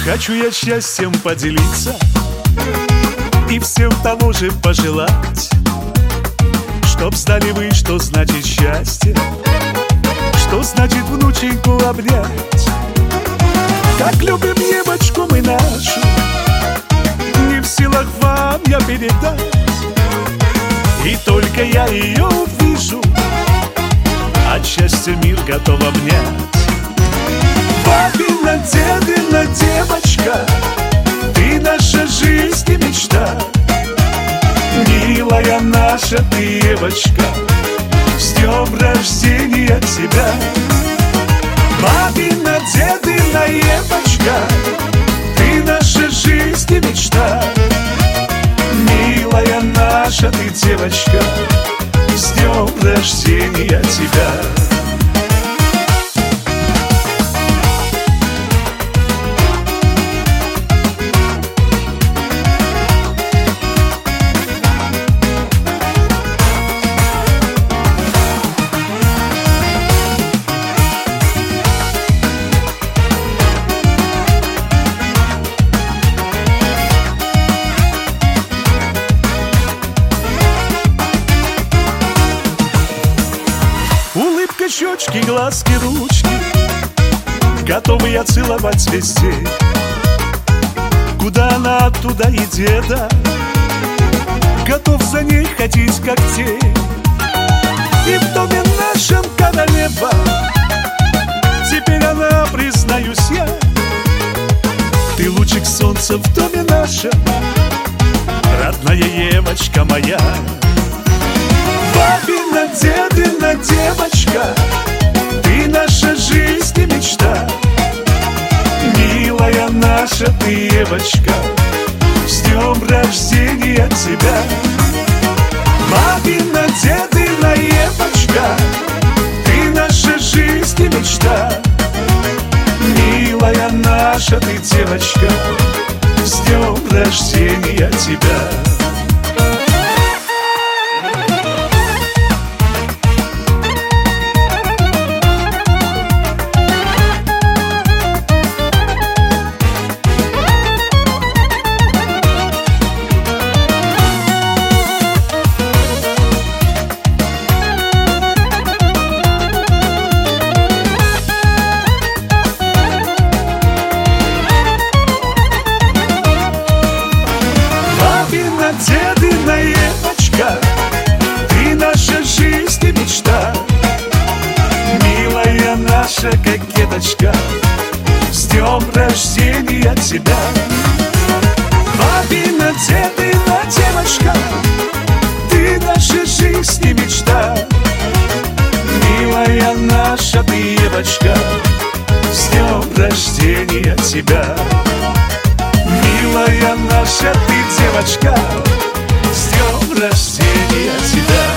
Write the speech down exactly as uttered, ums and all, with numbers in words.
Хочу я счастьем поделиться и всем тому же пожелать, чтоб знали вы, что значит счастье, что значит внученьку обнять. Как любим девочку мы нашу, не в силах вам я передать. И только я ее увижу, от счастья мир готов обнять. Папина, дедина девочка, ты наша жизнь и мечта. Милая наша ты, девочка, с днем рождения тебя. Папина, дедина девочка, ты наша жизнь и мечта. Милая наша ты, девочка, с днем рождения тебя. Улыбка, щечки, глазки, ручки, готовы я целовать везде. Куда она, туда и деда, готов за ней ходить, как тень. И в доме нашем королева, теперь она, признаюсь я, ты лучик солнца в доме нашем, родная девочка моя. Папина, дедина девочка, ты наша жизнь и мечта. Милая наша ты, девочка, с днем рождения тебя. Папина, дедина девочка, ты наша жизнь и мечта. Милая наша ты, девочка, с днем рождения тебя. Дедина девочка, ты наша жизнь и мечта. Милая наша кокеточка, с днем рождения тебя. Папина, дедина девочка, ты наша жизнь и мечта. Милая наша ты, девочка, с днем рождения тебя. Милая наша ты, девочка, с днем рождения тебя.